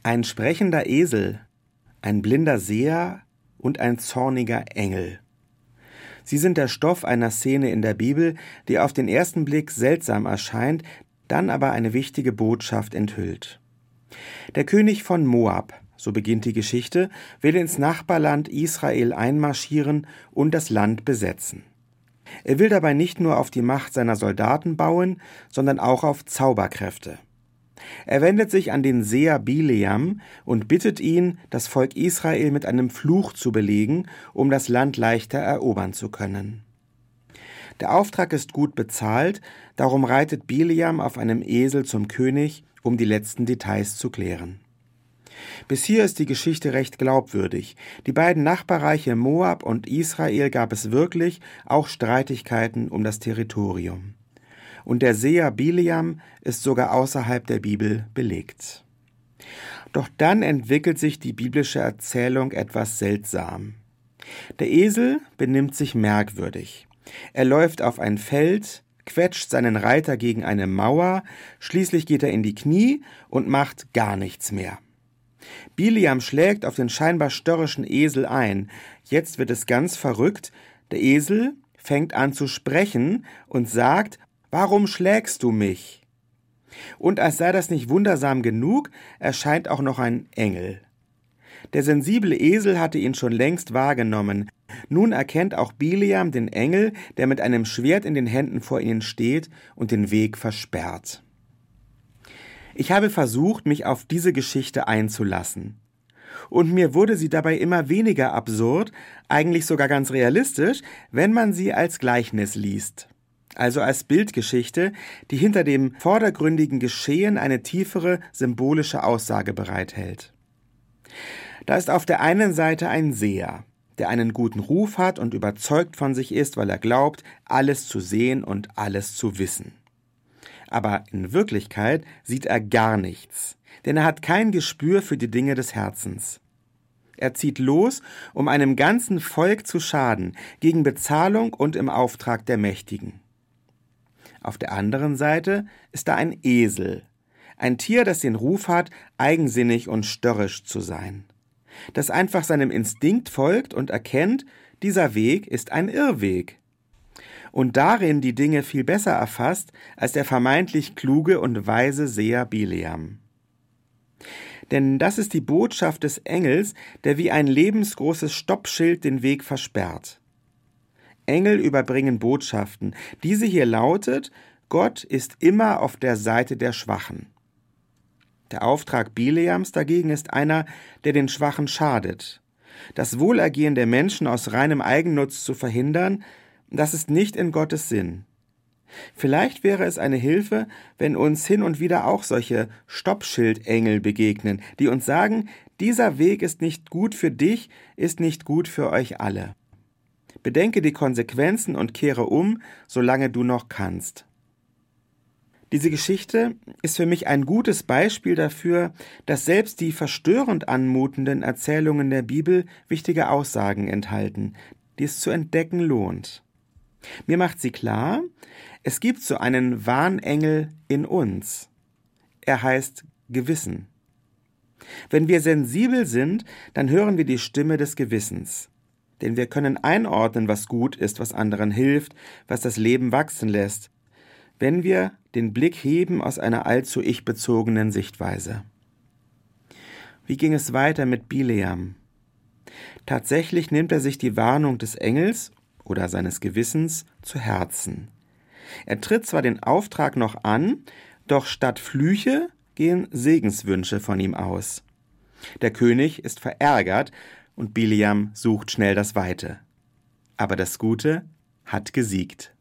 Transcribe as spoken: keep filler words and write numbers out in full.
Ein sprechender Esel, ein blinder Seher und ein zorniger Engel. Sie sind der Stoff einer Szene in der Bibel, die auf den ersten Blick seltsam erscheint, dann aber eine wichtige Botschaft enthüllt. Der König von Moab, so beginnt die Geschichte, will ins Nachbarland Israel einmarschieren und das Land besetzen. Er will dabei nicht nur auf die Macht seiner Soldaten bauen, sondern auch auf Zauberkräfte. Er wendet sich an den Seher Bileam und bittet ihn, das Volk Israel mit einem Fluch zu belegen, um das Land leichter erobern zu können. Der Auftrag ist gut bezahlt, darum reitet Bileam auf einem Esel zum König, um die letzten Details zu klären. Bis hier ist die Geschichte recht glaubwürdig. Die beiden Nachbarreiche Moab und Israel gab es wirklich, auch Streitigkeiten um das Territorium. Und der Seher Bileam ist sogar außerhalb der Bibel belegt. Doch dann entwickelt sich die biblische Erzählung etwas seltsam. Der Esel benimmt sich merkwürdig. Er läuft auf ein Feld, quetscht seinen Reiter gegen eine Mauer, schließlich geht er in die Knie und macht gar nichts mehr. Bileam schlägt auf den scheinbar störrischen Esel ein. Jetzt wird es ganz verrückt. Der Esel fängt an zu sprechen und sagt: »Warum schlägst du mich?« Und als sei das nicht wundersam genug, erscheint auch noch ein Engel. Der sensible Esel hatte ihn schon längst wahrgenommen. Nun erkennt auch Bileam den Engel, der mit einem Schwert in den Händen vor ihnen steht und den Weg versperrt. Ich habe versucht, mich auf diese Geschichte einzulassen. Und mir wurde sie dabei immer weniger absurd, eigentlich sogar ganz realistisch, wenn man sie als Gleichnis liest. Also als Bildgeschichte, die hinter dem vordergründigen Geschehen eine tiefere symbolische Aussage bereithält. Da ist auf der einen Seite ein Seher, der einen guten Ruf hat und überzeugt von sich ist, weil er glaubt, alles zu sehen und alles zu wissen. Aber in Wirklichkeit sieht er gar nichts, denn er hat kein Gespür für die Dinge des Herzens. Er zieht los, um einem ganzen Volk zu schaden, gegen Bezahlung und im Auftrag der Mächtigen. Auf der anderen Seite ist da ein Esel, ein Tier, das den Ruf hat, eigensinnig und störrisch zu sein, das einfach seinem Instinkt folgt und erkennt, dieser Weg ist ein Irrweg und darin die Dinge viel besser erfasst als der vermeintlich kluge und weise Seher Bileam. Denn das ist die Botschaft des Engels, der wie ein lebensgroßes Stoppschild den Weg versperrt. Engel überbringen Botschaften. Diese hier lautet: Gott ist immer auf der Seite der Schwachen. Der Auftrag Bileams dagegen ist einer, der den Schwachen schadet. Das Wohlergehen der Menschen aus reinem Eigennutz zu verhindern, das ist nicht in Gottes Sinn. Vielleicht wäre es eine Hilfe, wenn uns hin und wieder auch solche Stoppschildengel begegnen, die uns sagen, dieser Weg ist nicht gut für dich, ist nicht gut für euch alle. Bedenke die Konsequenzen und kehre um, solange du noch kannst. Diese Geschichte ist für mich ein gutes Beispiel dafür, dass selbst die verstörend anmutenden Erzählungen der Bibel wichtige Aussagen enthalten, die es zu entdecken lohnt. Mir macht sie klar, es gibt so einen Warnengel in uns. Er heißt Gewissen. Wenn wir sensibel sind, dann hören wir die Stimme des Gewissens. Denn wir können einordnen, was gut ist, was anderen hilft, was das Leben wachsen lässt, wenn wir den Blick heben aus einer allzu ich-bezogenen Sichtweise. Wie ging es weiter mit Bileam? Tatsächlich nimmt er sich die Warnung des Engels oder seines Gewissens zu Herzen. Er tritt zwar den Auftrag noch an, doch statt Flüche gehen Segenswünsche von ihm aus. Der König ist verärgert und Bileam sucht schnell das Weite. Aber das Gute hat gesiegt.